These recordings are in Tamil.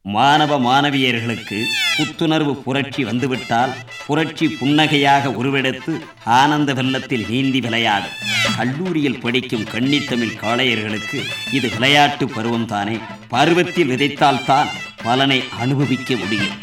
மாணவ மாணவியர்களுக்கு புத்துணர்வு புரட்சி வந்துவிட்டால் புரட்சி புன்னகையாக உருவெடுத்து ஆனந்த வெள்ளத்தில் நீந்தி விளையாடும். கல்லூரியில் படிக்கும் கன்னித்தமிழ் காளையர்களுக்கு இது விளையாட்டு பருவம் தானே. பருவத்தில் விதைத்தால்தான் பலனை அனுபவிக்க முடியும்.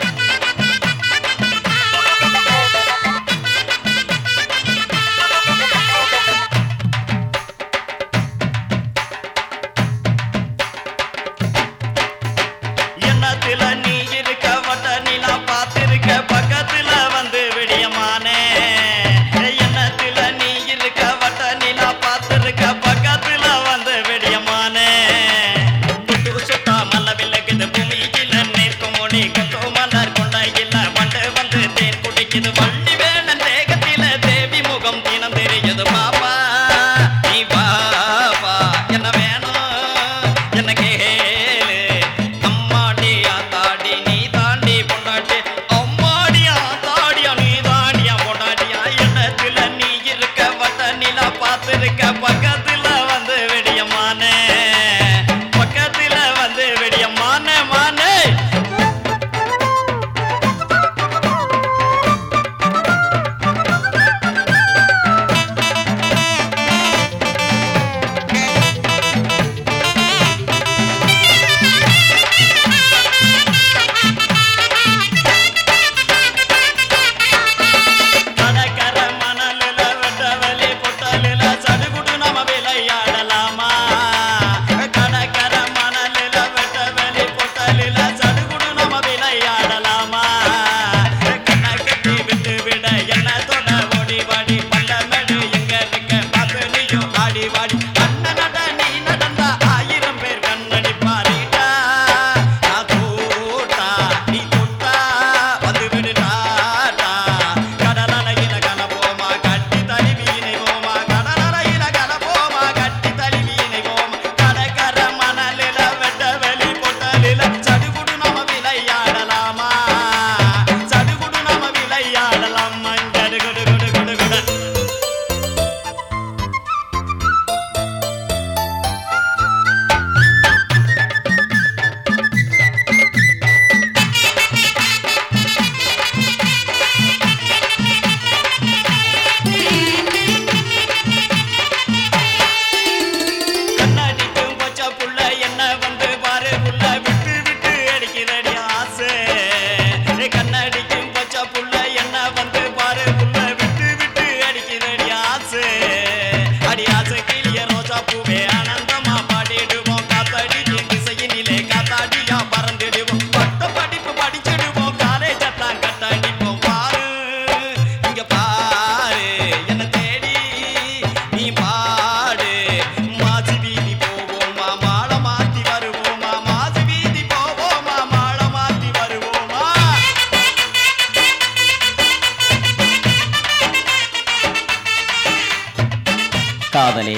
காதலே,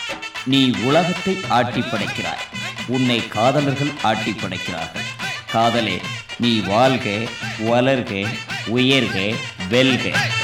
நீ உலகத்தை ஆட்டி படைக்கிறாய். உன்னை காதலர்கள் ஆட்டி படைக்கிறார்கள். காதலே, நீ வாழ்க, வளர்க, உயர்க, வெல்க.